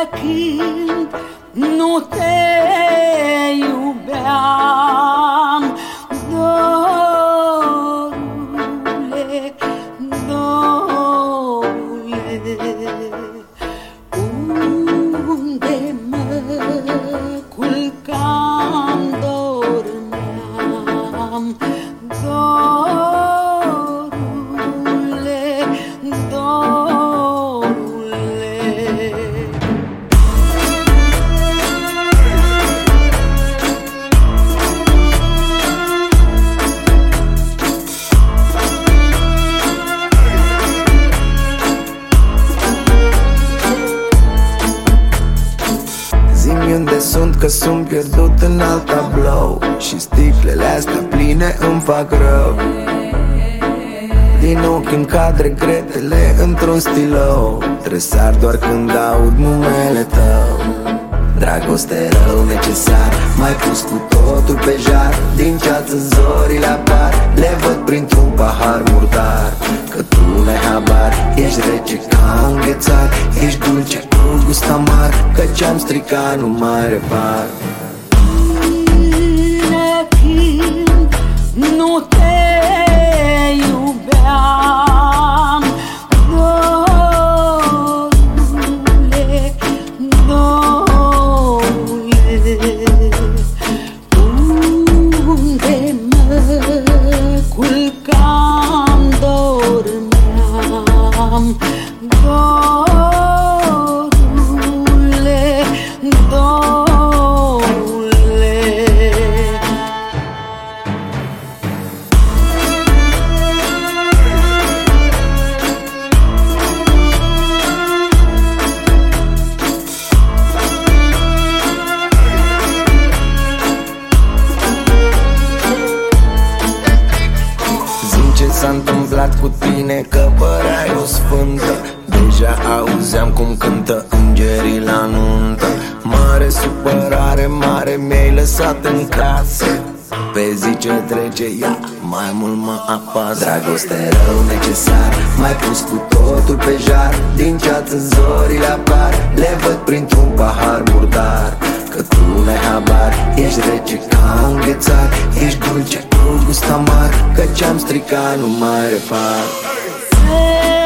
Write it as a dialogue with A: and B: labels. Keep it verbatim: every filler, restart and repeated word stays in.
A: când nu te iubeam, dorule, dorule, unde mă culcam, dormeam, dorule, dorule.
B: Zi-mi unde sunt, că sunt pierdut în alt tablou și sticlele astea pline îmi fac rău. Din ochi îmi cad regretele într-un stilou, tresar doar când aud numele tău. Dragoste rău necesar, m-ai pus cu totul pe jar. Din ceață zorile apar, le văd printr-un pahar murdar. Că tu n-ai habar, ești rece ca un ghețar, ești dulce cu gust amar, că ce-am stricat nu mai repar.
A: Până când nu te iubeam, dorule, dorule, unde mă culcam, dormeam, dorule, dorule.
B: Zi-mi ce s-a întâmplat cu tine, că păreai o sfântă. Deja auzeam cum cântă îngerii la nuntă. Mare supărare, mare mi-ai lăsat în casă. Pe zi ce trece, ea mai mult mă apasă. Dragoste rău necesar, m-ai pus cu totul pe jar. Din ceață zorile apar, le văd printr-un pahar murdar. Că tu n-ai habar, ești rece ca un ghețar, ești dulce cu gust amar, că ce-am stricat nu mai repar.